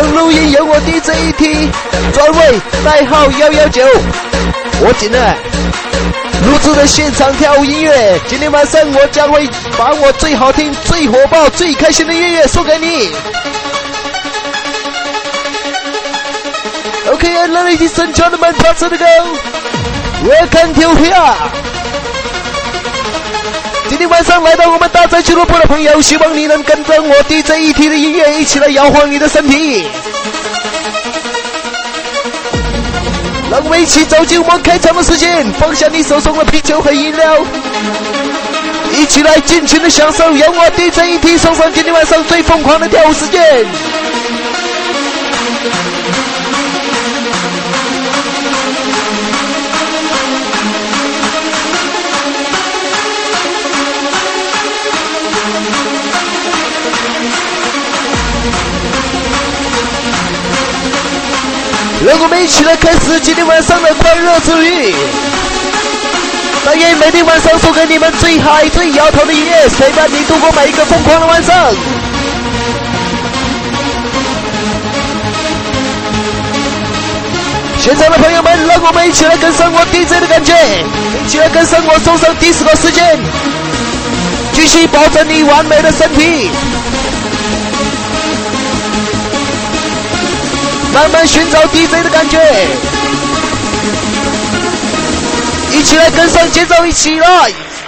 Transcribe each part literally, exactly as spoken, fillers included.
场录音由我 D J 一 T， 专位代号一一九。我今天录制的现场跳舞音乐，今天晚上我将会把我最好听、最火爆、最开心的音乐送给你。Okay, and ladies and gentlemen, let's go. Welcome to here. 今天晚上来到我们大宅俱乐部的朋友，希望你能跟着我 D J 一 T 的音乐一起来摇晃你的身体。让我们一起走进我们开场的时间，放下你手中的啤酒和饮料，一起来尽情的享受由我 D J 一 T 送上今天晚上最疯狂的跳舞时间。让我们一起来开始今天晚上的快乐之旅。但愿每天晚上送给你们最嗨、最摇头的音乐，陪伴你度过每一个疯狂的晚上。现场的朋友们，让我们一起来跟上我 D J 的感觉，一起来跟上我送上第四个时间，继续保证你完美的身体。慢慢寻找 D J 的感觉，一起来跟上节奏，一起来！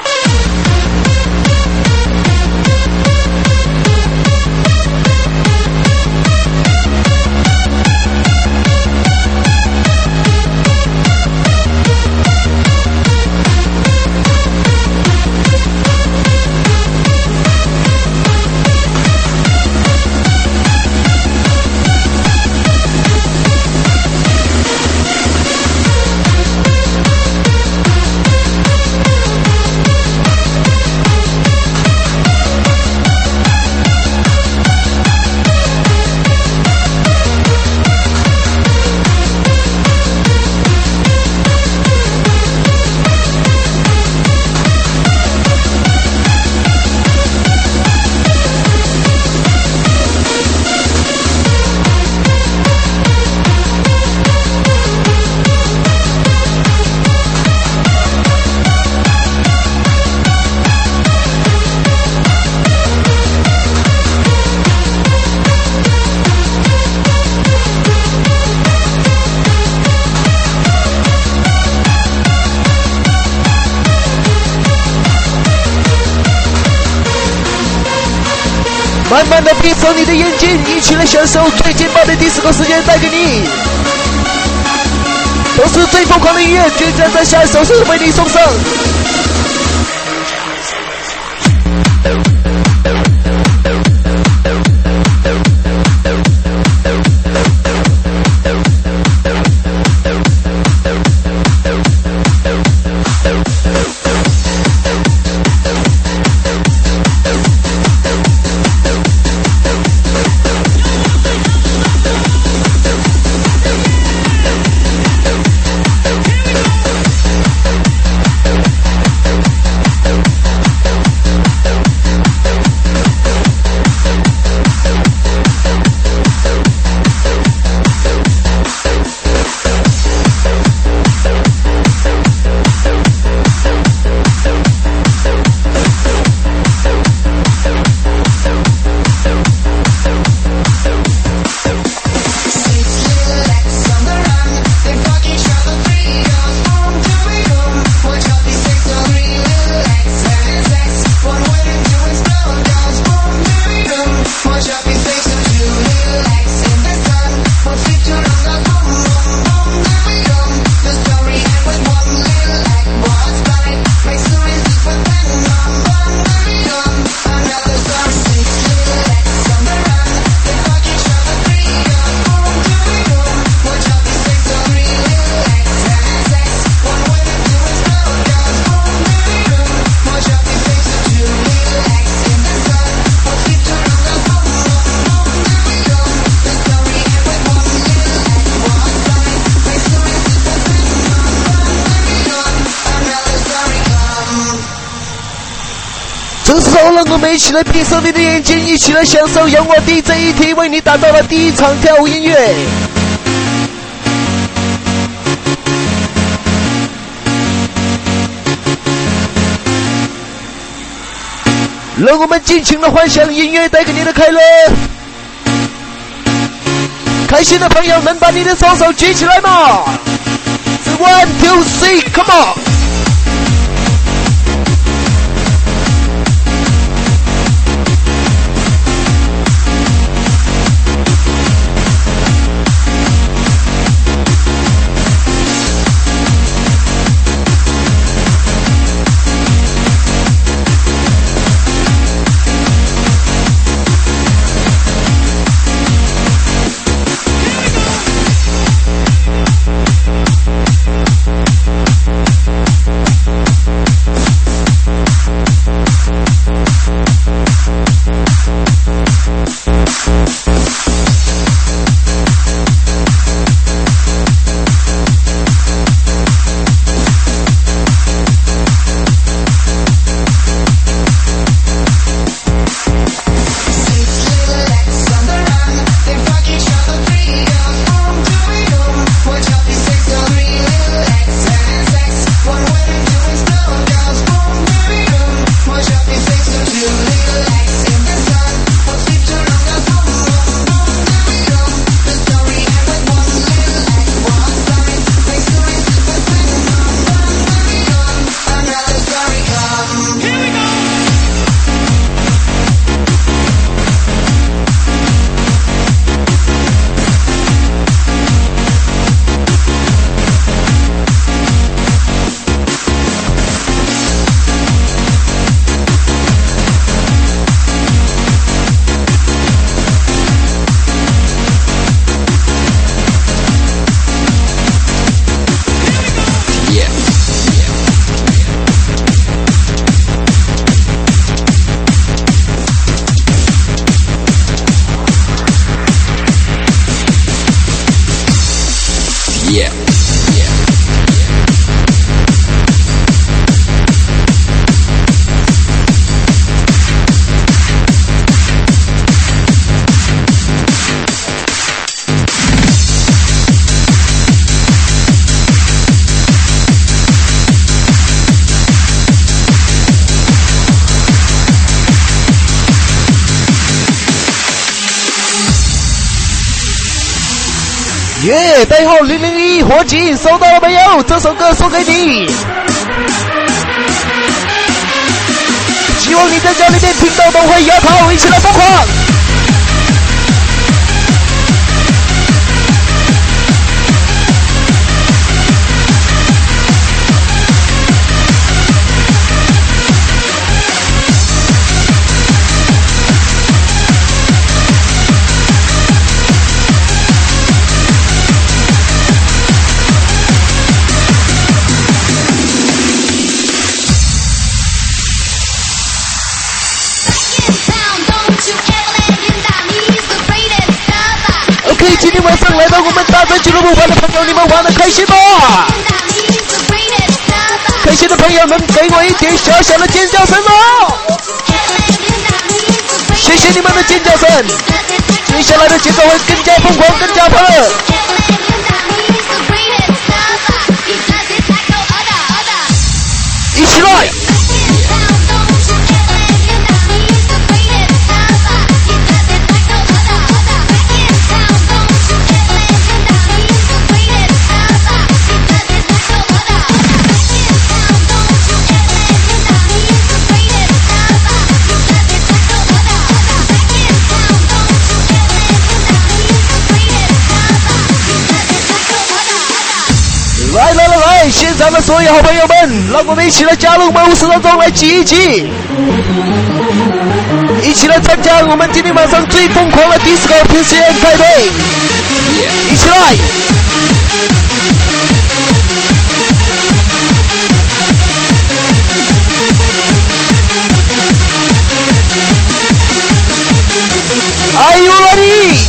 慢慢的闭上你的眼睛，一起来享受最劲爆的第四个时间带给你，都是最疯狂的音乐，就将在下一首是为你送上。 这时候，让我们一起来闭上你的眼睛，一起来享受由我 D J E T 为你打造的第一场跳舞音乐。让我们尽情的幻想音乐带给你的快乐。开心的朋友，能把你的双手举起来吗？是 one two three come on。耶！代号零零一火警收到了没有？这首歌送给你。希望你在家里面听到都会摇头，一起来疯狂。今天晚上来到我们大专俱乐部玩的朋友，你们玩得开心吗？开心的朋友能给我一点小小的尖叫声吗？谢谢你们的尖叫声，接下来的节奏会更加疯狂，更加快乐。一起来！来来来来，现场的所有好朋友们，让我们一起来加入我们舞池当中来挤一挤，一起来参加我们今天晚上最疯狂的 disco P C M 派对，一起来！Are you ready?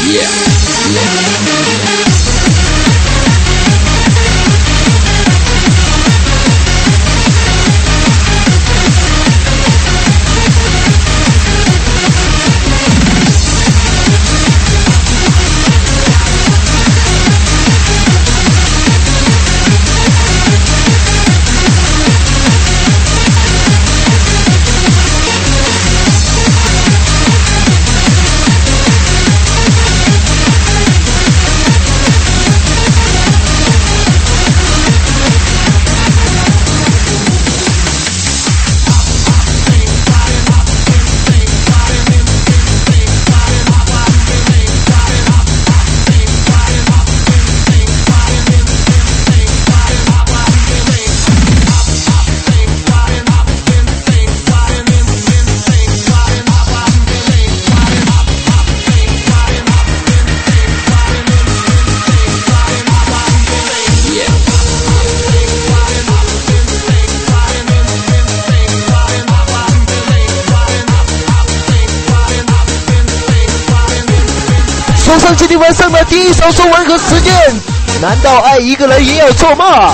送上今天晚上的第一首送吻和时间，难道爱一个人也有错吗？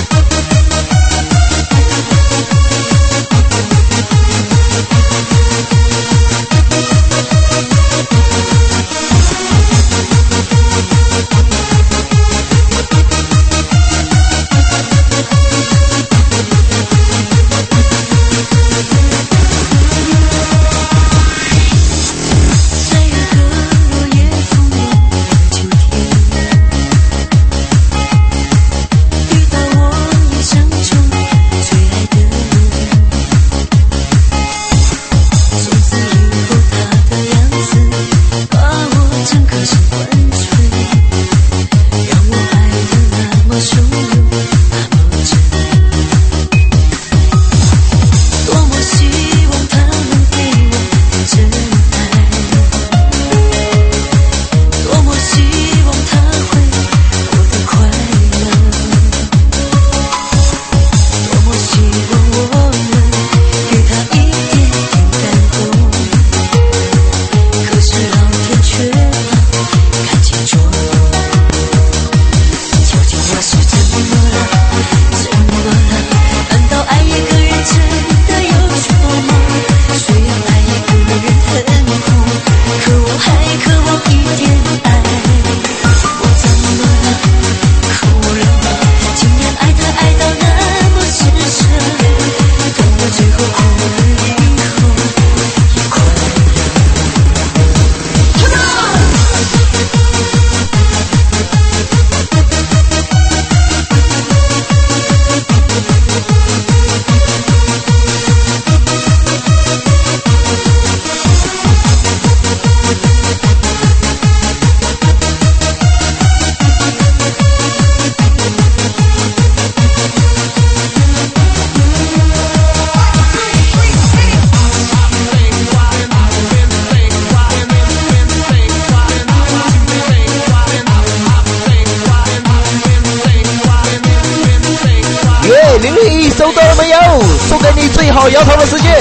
零零一收到了没有？送给你最好摇头的时间。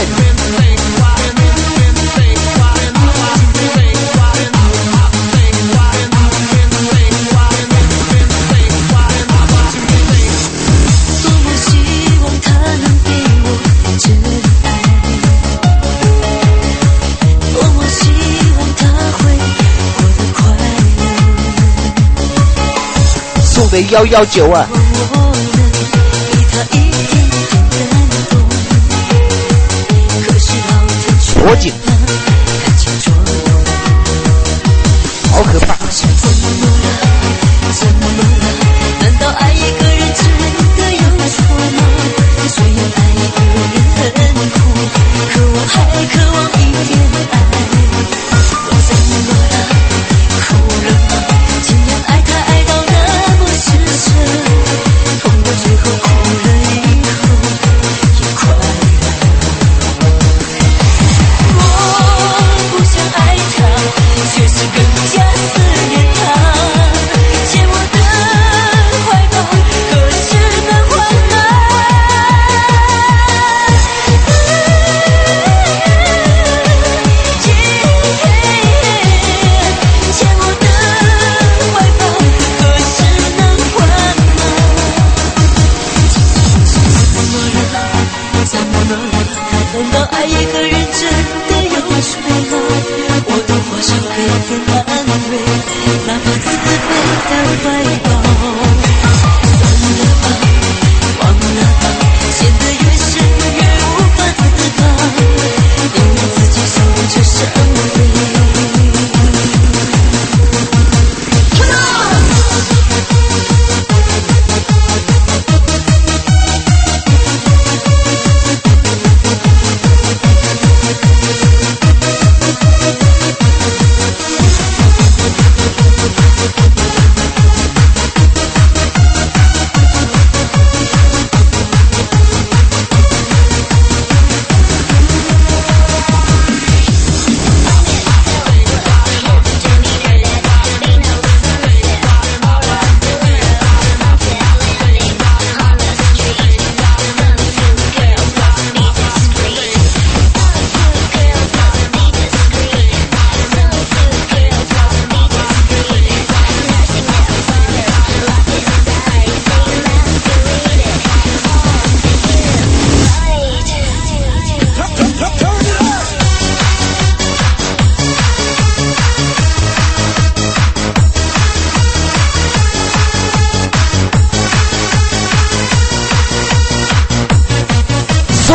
多么希望他能给我真爱，多么希望他会过得快乐。 送给幺幺九啊。火警，好可怕！ 难道爱一个人真的有错吗？虽然爱一个人很苦，可我还渴望一点爱。我怎么了？哭了吗？竟然爱他爱到那么失神，痛到最后哭了以后也快乐。我不想爱他，却是更加思念他。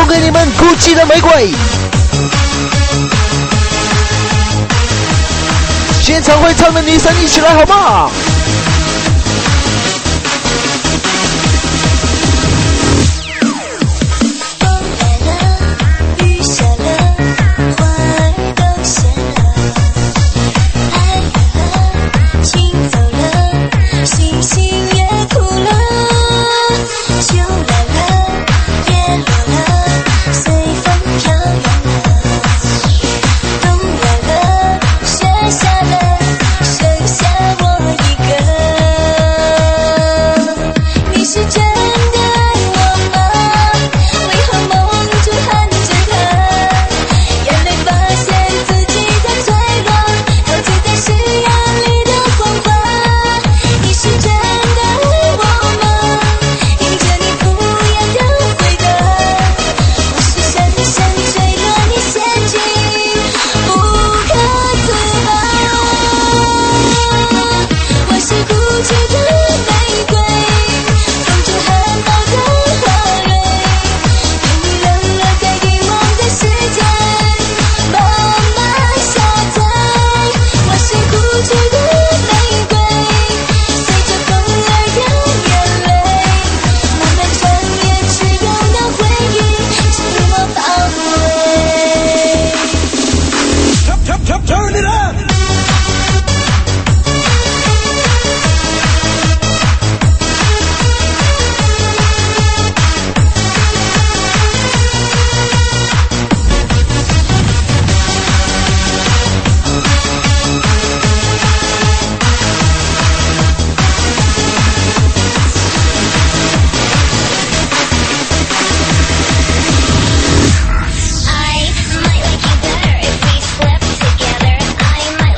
送给你们 GUCCI 的玫瑰。现场会唱的女生一起来好吗？ I might like you better if we slept together. I might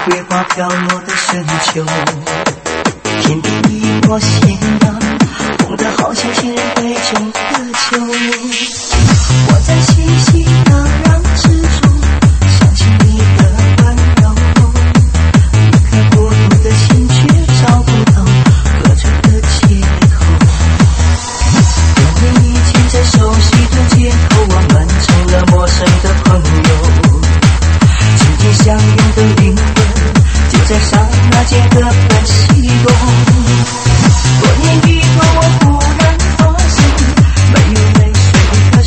月花飘落的深秋，天地一波心浪，红得好像情人杯中的酒。我在熙熙攘攘之中，想起你的温柔，一颗孤独的心却找不到合着的借口。我们已经在熟悉的街头，我们成了陌生的朋友。紧紧相拥的灵魂，就在刹那间各奔西东。多年以后，我忽然发现，没有泪水和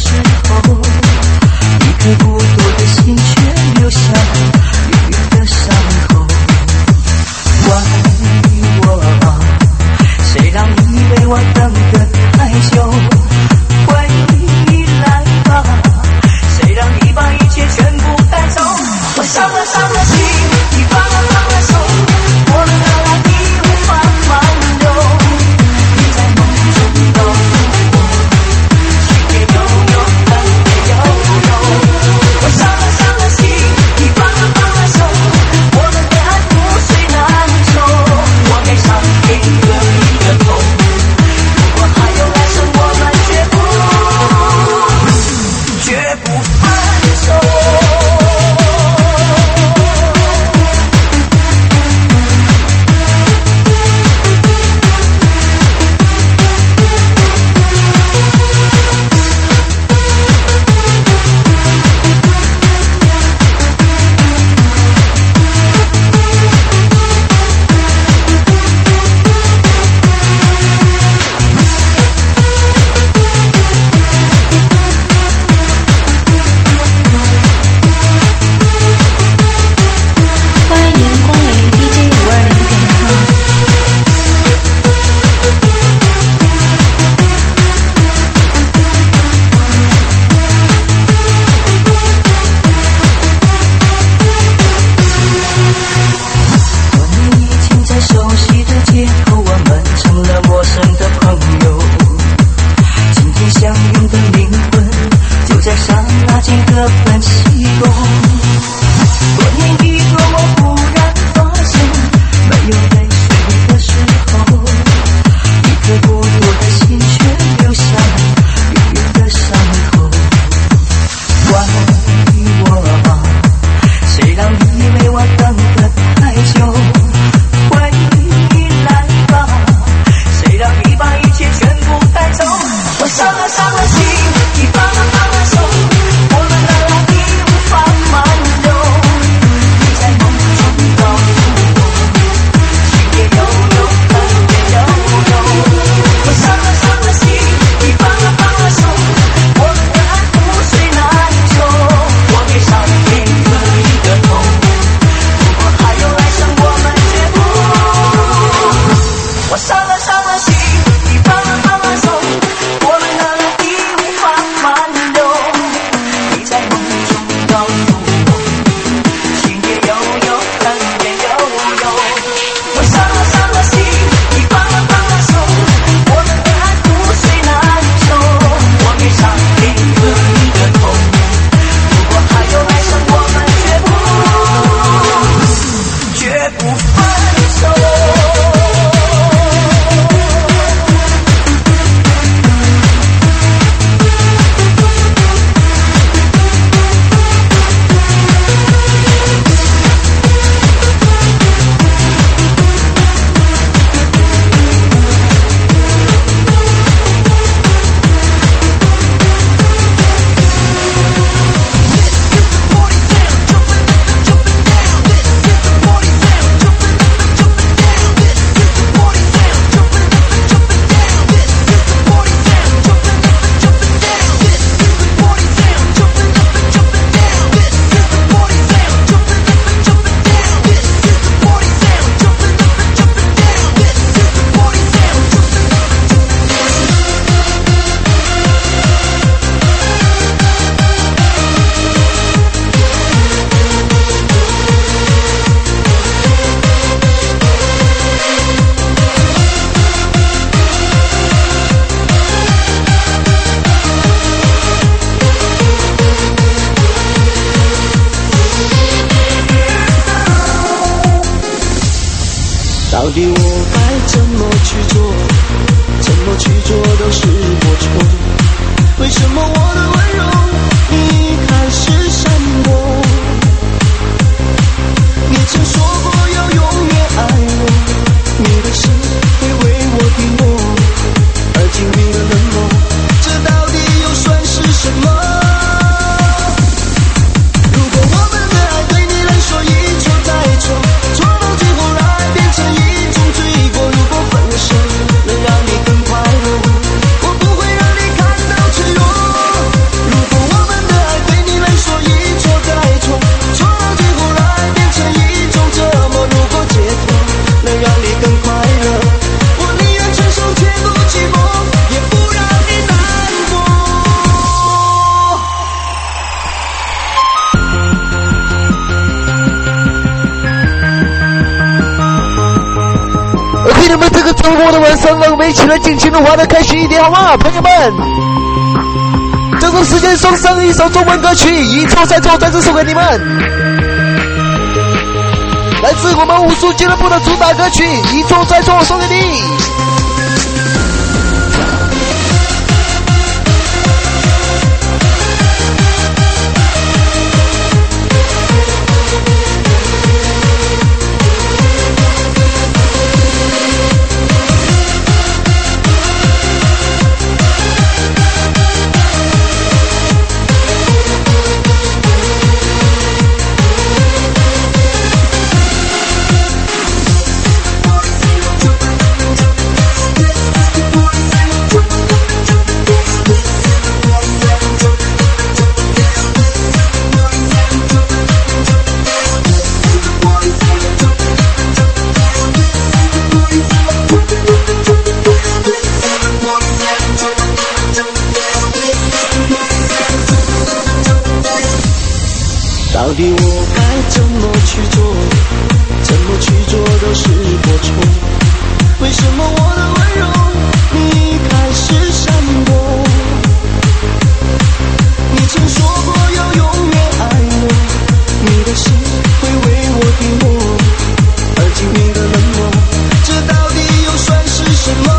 到底我该怎么去做？怎么去做都是我错。为什么我的温柔你开始闪躲？你曾说过要永远爱我，你的心会为我低落，而今你的冷漠，这到底又算是什么？如果我们的爱对你来说一错再错，错到最后让爱变成一种罪过，如果分手能让你更快乐，我不会让你看到脆弱。如果我们的爱对你来说一错再错，错到最后让爱变成一种折磨，如果解脱能让你更快乐，我宁愿承受全部寂寞，也不让你难过。 OK， 那么这个周末的晚上，让我们一起来尽情的玩的开心一点，好吗，朋友们？这种时间送上一首中文歌曲，一错再错，再次送给你们，来自我们武术俱乐部的主打歌曲，一错再错，送给你。 到底我该怎么去做？怎么去做都是我错。为什么我的温柔你开始闪躲？你曾说过要永远爱我，你的心会为我低落，而今你的冷漠，这到底又算是什么？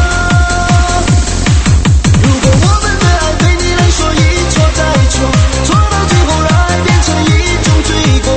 如果我们的爱对你来说一错再错，错到最后让爱变成一种罪过，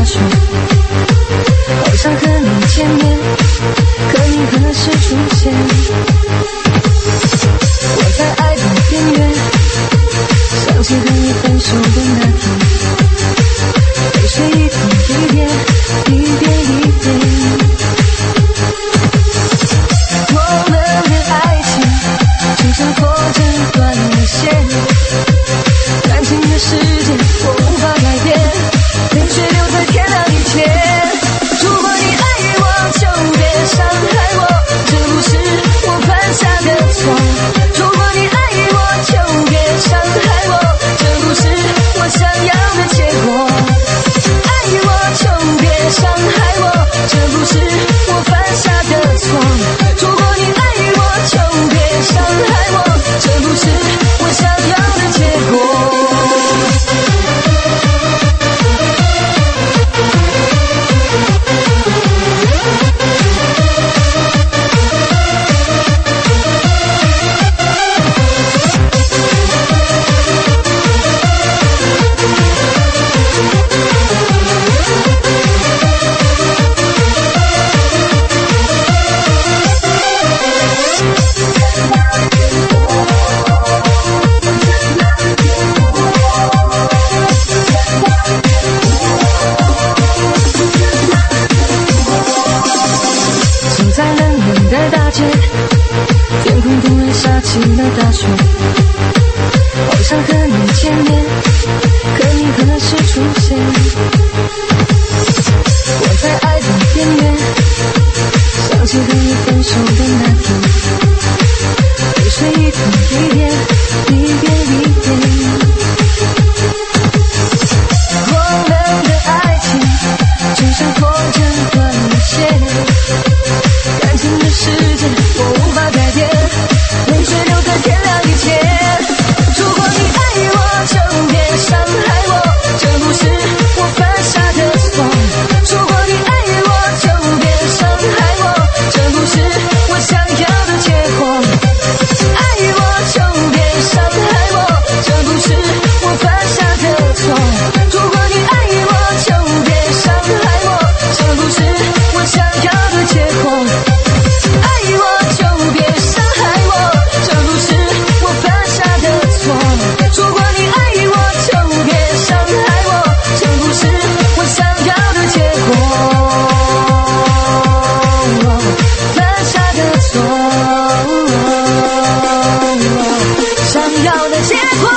学，好想和你见面，可你何时出现？我在爱的边缘，想起和你分手的那天，泪水一点一点，一点一点。我们的爱情就像破针断了线，感情的世界我无法改变，泪水留在天亮以前。如果你爱我就别伤害我，这不是我犯下的错。如果你爱我就别伤害我，这不是我想要的结果。爱我就别伤害我，这不是我犯下的错。如果你爱我就别伤害我，这不是我想要的结果。天空突然下起了大雪，好想和你见面，可你何时出现？我在爱的边缘，想起和你分手的那天，泪水一点一点，一点一点。我们的爱情就像破针断了线，感情的世界我无法改变，泪水留在天亮以前。如果你爱我就别伤害我，这不是我犯下的错。如果你爱我就别伤害我，这不是我想要的结果。爱我就别伤害我，这不是我犯下的错。如果你爱我就别伤害我，这不是我想要的结果。爱我就别伤害我，这不是我犯下的错。如果你爱我就别伤害我，这不是我想要的结果。犯下的错，想要的结果。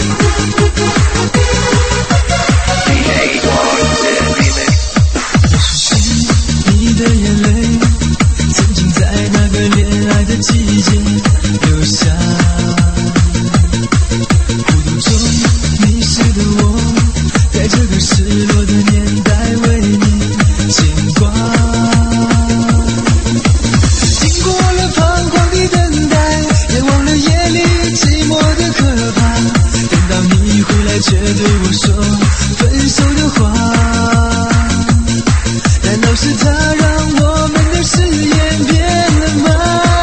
却对我说分手的话，难道是他让我们的誓言变了吗？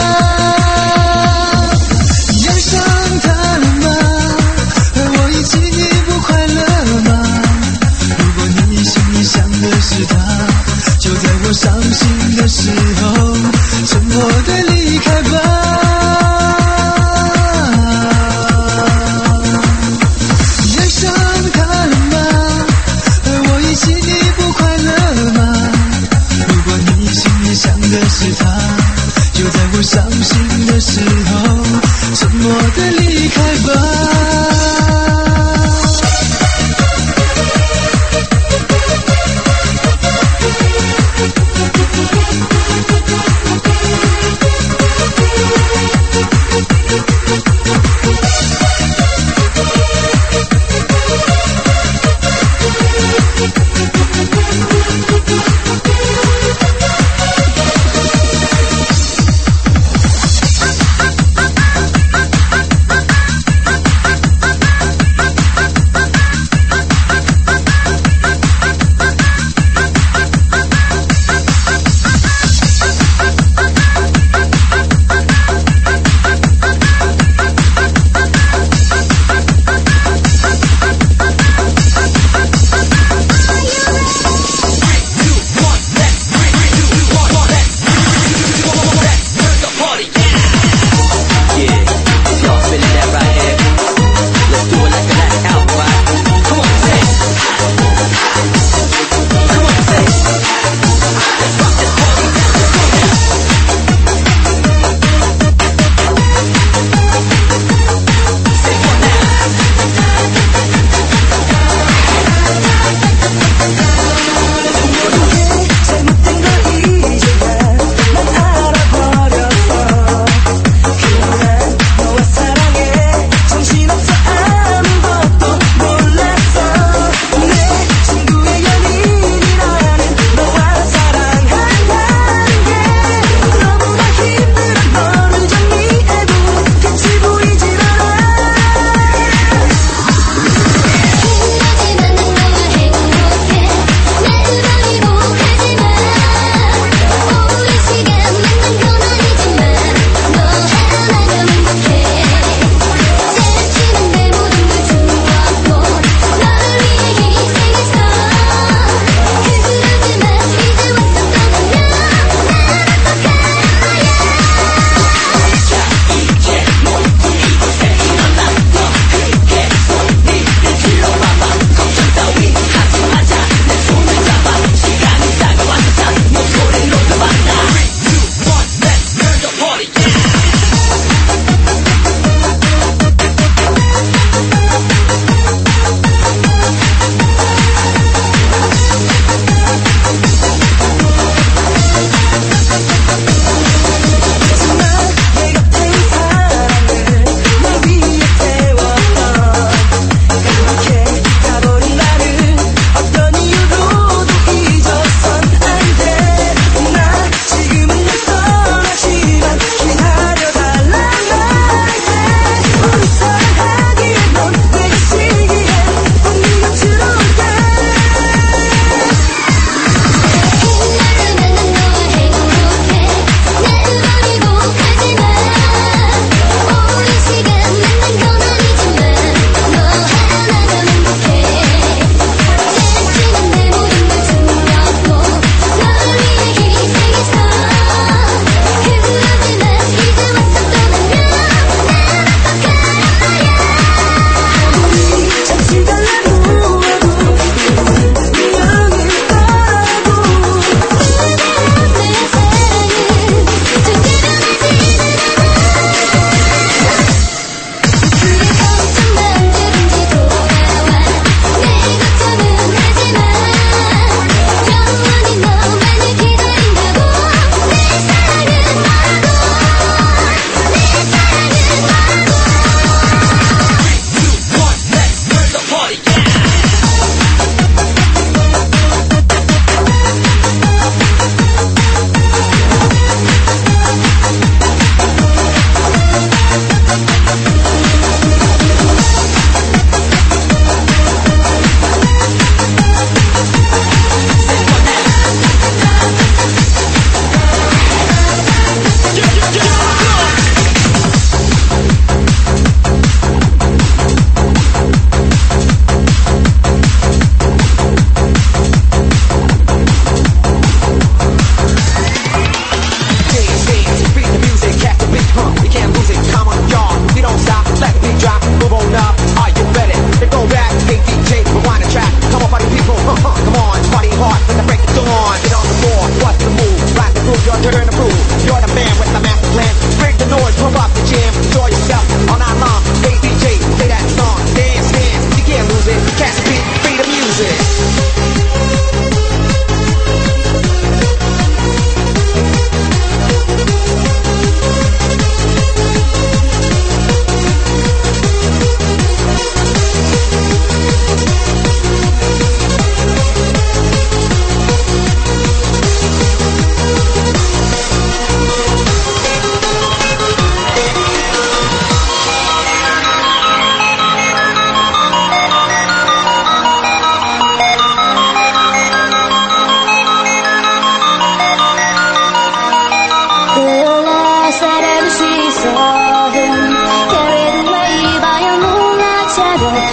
你爱上他了吗？和我一起你不快乐吗？如果你心里想的是他，就在我伤心的时候沉默地离开吧。你爱上他了吗？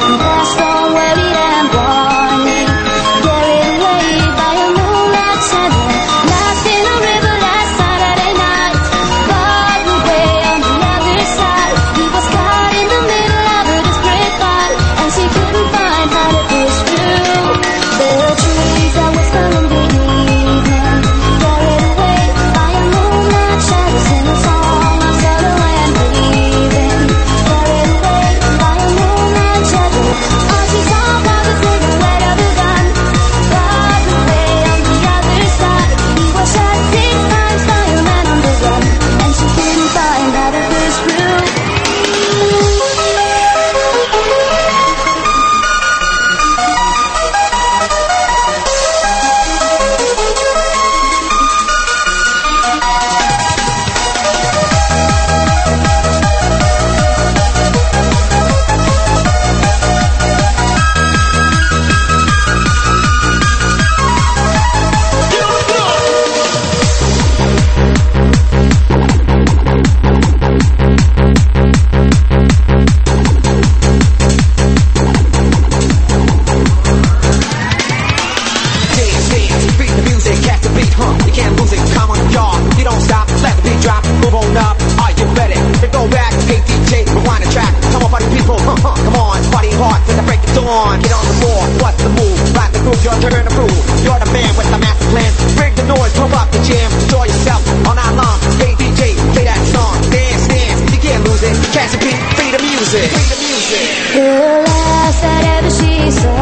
The last that ever she saw